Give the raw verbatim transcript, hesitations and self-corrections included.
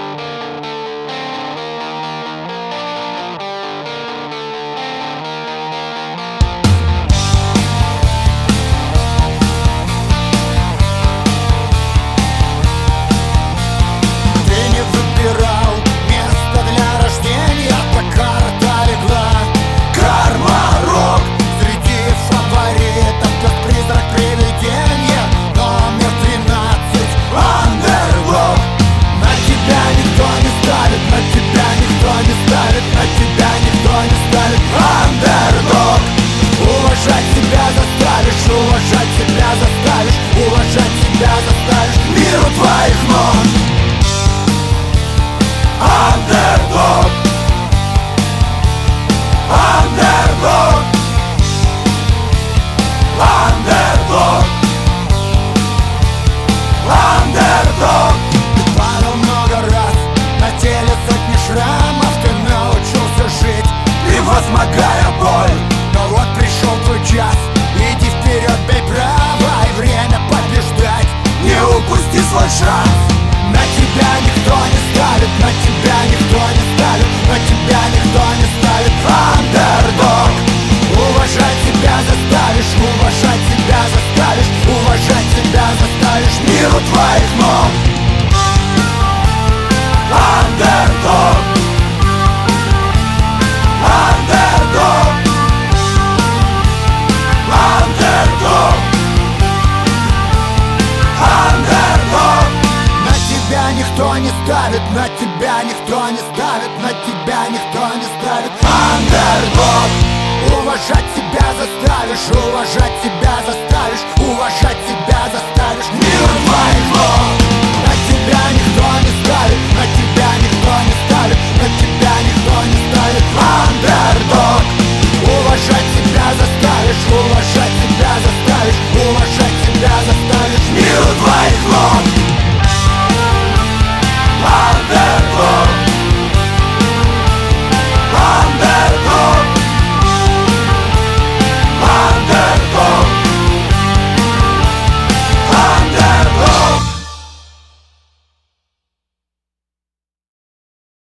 Уважать себя заставишь, уважать себя заставишь миру твоих ног. Андердог, андердог, андердог, андердог. Ты падал много раз, на теле сотни шрамов. Ты научился жить, превозмогая боль. Но вот пришел твой час. Иди вперед, бей право, и время побеждать. Не упусти свой шанс. На тебя никто не ставит, на тебя никто не ставит, на тебя никто не ставит. Андердог. Уважать себя заставишь, уважать себя заставишь, уважать себя заставишь миру твоих ног. Андердог. Андердог. Андердог, андердог. На тебя никто не ставит, на тебя никто не ставит, на тебя никто не ставит. Андердог. Уважать себя заставишь, уважать себя заставишь, уважать себя заставишь.